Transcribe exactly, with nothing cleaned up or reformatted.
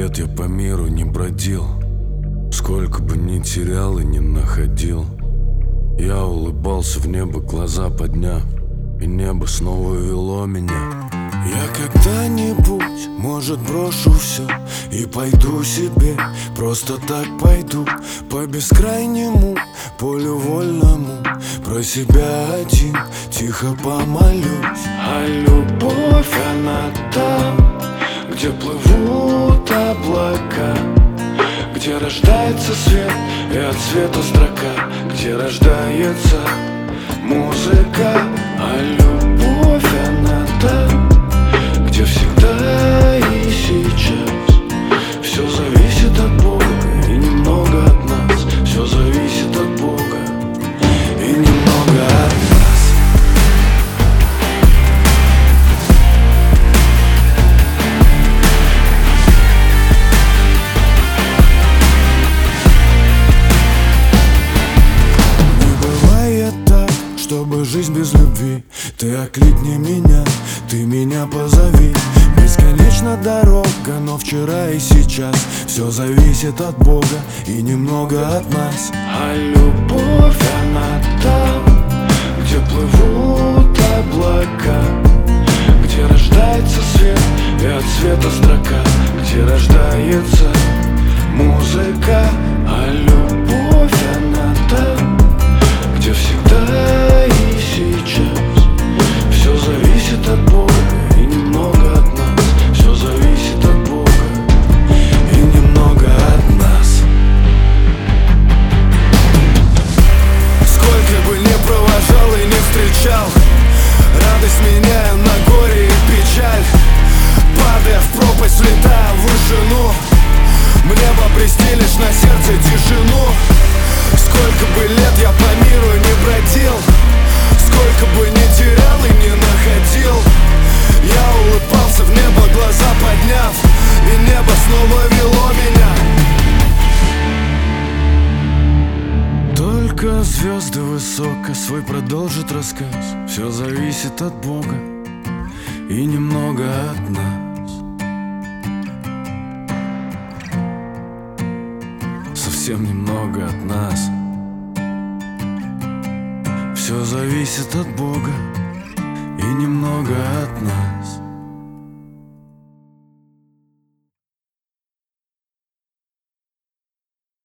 лет я по миру не бродил, сколько бы ни терял и не находил, я улыбался в небо, глаза подняв, и небо снова вело меня. Я когда-нибудь, может, брошу все и пойду себе, просто так пойду по бескрайнему полю вольному, про себя один тихо помолюсь. А любовь, она там, где плывут облака, где рождается свет и от света строка, где рождается музыка. А любовь, она там, где всегда и сейчас. Все зависит от Бога и немного от нас. Все зависит от Бога и немного от нас. Не бывает так, чтобы жизнь без любви. Ты окликни меня, ты меня позови. Бесконечна дорога, но вчера и сейчас. Все зависит от Бога и немного от нас. А любовь, она там, где плывут облака, где рождается свет и от света строка, где рождается музыка. А любовь, она там, где всегда и сейчас. Все зависит от Бога и немного от нас. Все зависит от Бога и немного от нас. Сколько бы ни провожал и не встречал, радость меняя на горе и печаль, падая в пропасть, влетая в вышину, мне бы обрести лишь на сердце тишину. Сколько бы лет я по миру не бродил, сколько бы ни терял и не находил, я улыбался в небо, глаза подняв, и небо снова вело меня. Только звезды высоко свой продолжат рассказ. Все зависит от Бога и немного от нас. Совсем немного от нас. Все зависит от Бога и немного от нас.